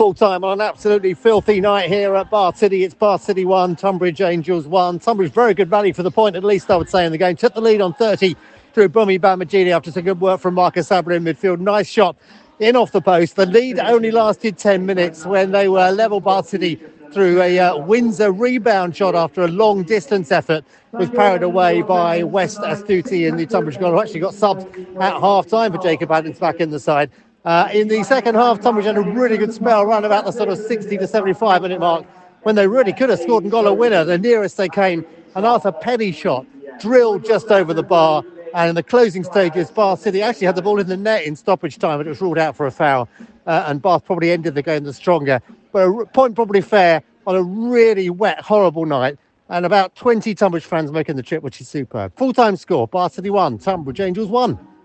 full-time on an absolutely filthy night here at Bath City. It's Bath City 1, Tunbridge Angels 1. Tunbridge, very good rally for the point, at least I would say, in the game. Took the lead on 30 through Bumi Bamajini after some good work from Marcus Sabra in midfield. Nice shot in off the post. The lead only lasted 10 minutes when they were level. Bath City through a Windsor rebound shot after a long distance effort was parried away by West Astuti in the Tunbridge goal, who actually got subbed at half-time for Jacob Adams back in the side. In the second half, Tunbridge had a really good spell around about the sort of 60 to 75 minute mark when they really could have scored and got a winner. The nearest they came, an Arthur Penny shot drilled just over the bar. And in the closing stages, Bath City actually had the ball in the net in stoppage time, but it was ruled out for a foul. And Bath probably ended the game the stronger. But a point probably fair on a really wet, horrible night. And about 20 Tunbridge fans making the trip, which is superb. Full-time score, Bath City 1, Tunbridge Angels 1.